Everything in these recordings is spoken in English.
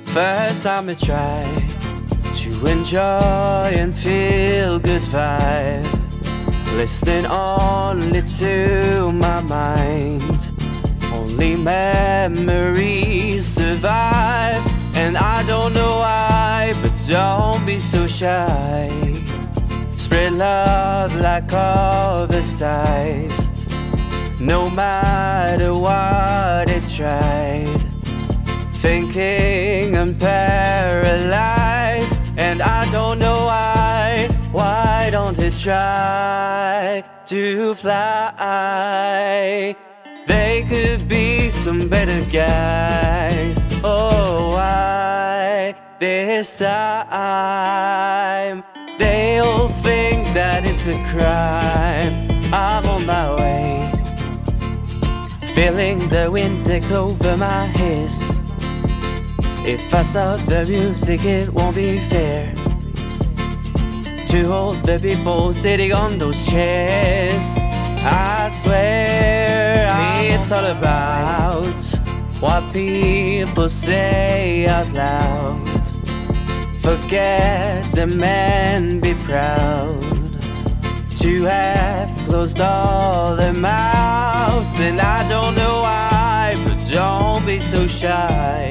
First time I try to enjoy and feel good vibe, listening only to my mind. Only memories survive, and I don't know why, but don't be so shy. Spread love like oversized, no matter what it tried. Thinking I'm paralyzed, and I don't know why. Why don't it try to fly? They could be some better guys. Oh, why this time? They all think that it's a crime. I'm on my way, feeling the wind takes over my hiss. If I start the music, it won't be fair to hold the people sitting on those chairs. I swear it's all about what people say out loud. Forget them and be proud to have closed all their mouths. And I don't know why, but don't be so shy,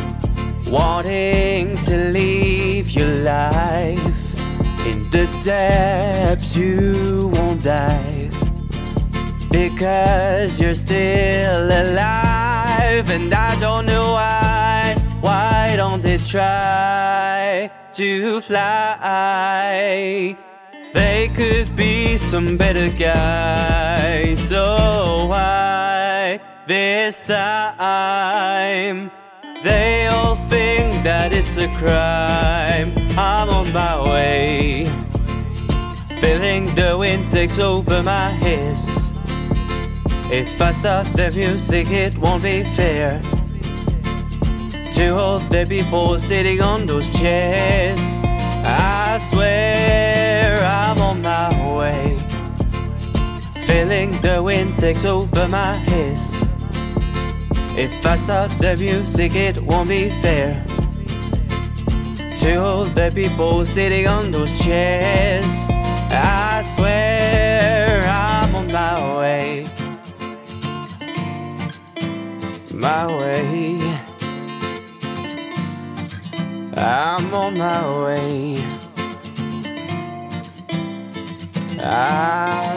wanting to live your life in the depths you won't dive, because you're still alive. And I don't know why. Why don't they try to fly? They could be some better guys. So why this time? They all think that it's a crime. I'm on my way, feeling the wind takes over my hiss. If I start the music, it won't be fair to hold the people sitting on those chairs. I swear I'm on my way, feeling the wind takes over my hiss. If I start the music, it won't be fair to hold the people sitting on those chairs. I swear I'm on my way, my way. I'm on my way.